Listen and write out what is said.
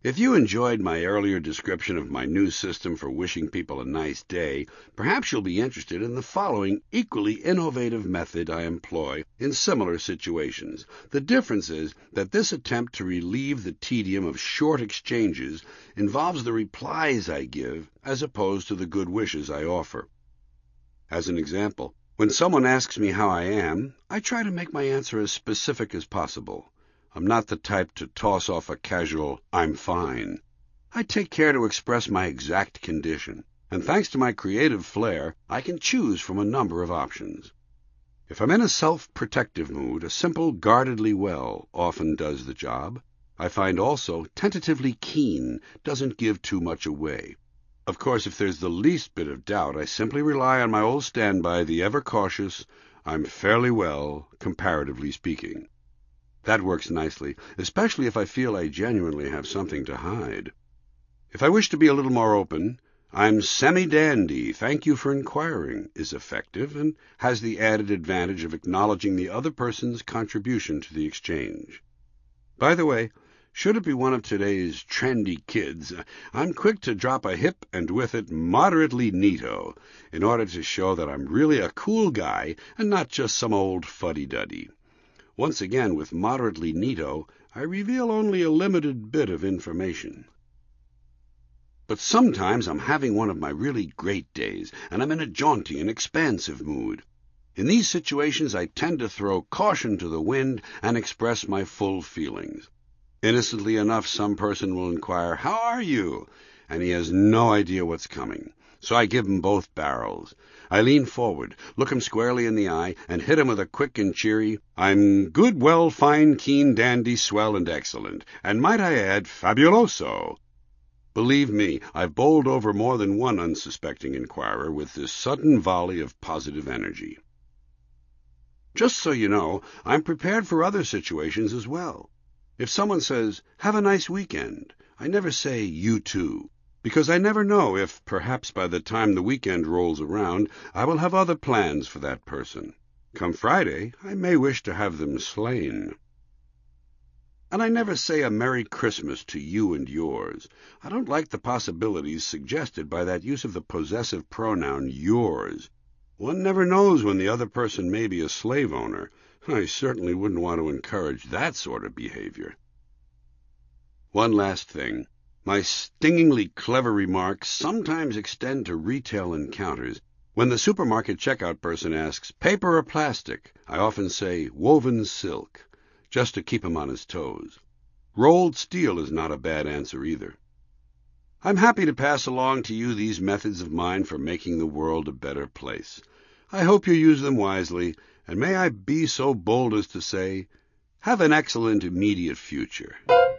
If you enjoyed my earlier description of my new system for wishing people a nice day, perhaps you'll be interested in the following equally innovative method I employ in similar situations. The difference is that this attempt to relieve the tedium of short exchanges involves the replies I give as opposed to the good wishes I offer. As an example, when someone asks me how I am, I try to make my answer as specific as possible. I'm not the type to toss off a casual, "I'm fine." I take care to express my exact condition, and thanks to my creative flair, I can choose from a number of options. If I'm in a self-protective mood, a simple guardedly well often does the job. I find also tentatively keen doesn't give too much away. Of course, if there's the least bit of doubt, I simply rely on my old standby, the ever-cautious, "I'm fairly well, comparatively speaking." That works nicely, especially if I feel I genuinely have something to hide. If I wish to be a little more open, "I'm semi-dandy, thank you for inquiring," is effective and has the added advantage of acknowledging the other person's contribution to the exchange. By the way, should it be one of today's trendy kids, I'm quick to drop a hip and with it moderately neato, in order to show that I'm really a cool guy and not just some old fuddy-duddy. Once again, with moderately neato, I reveal only a limited bit of information. But sometimes I'm having one of my really great days, and I'm in a jaunty and expansive mood. In these situations, I tend to throw caution to the wind and express my full feelings. Innocently enough, some person will inquire, "How are you?" and he has no idea what's coming. So I give him both barrels. I lean forward, look him squarely in the eye, and hit him with a quick and cheery, "I'm good, well, fine, keen, dandy, swell, and excellent, and might I add, fabuloso." Believe me, I've bowled over more than one unsuspecting inquirer with this sudden volley of positive energy. Just so you know, I'm prepared for other situations as well. If someone says, "Have a nice weekend," I never say, "You too," because I never know if, perhaps by the time the weekend rolls around, I will have other plans for that person. Come Friday, I may wish to have them slain. And I never say a Merry Christmas to you and yours. I don't like the possibilities suggested by that use of the possessive pronoun yours. One never knows when the other person may be a slave owner. I certainly wouldn't want to encourage that sort of behavior. One last thing. My stingingly clever remarks sometimes extend to retail encounters. When the supermarket checkout person asks, "Paper or plastic?" I often say, "Woven silk," just to keep him on his toes. Rolled steel is not a bad answer either. I'm happy to pass along to you these methods of mine for making the world a better place. I hope you use them wisely, and may I be so bold as to say, have an excellent immediate future.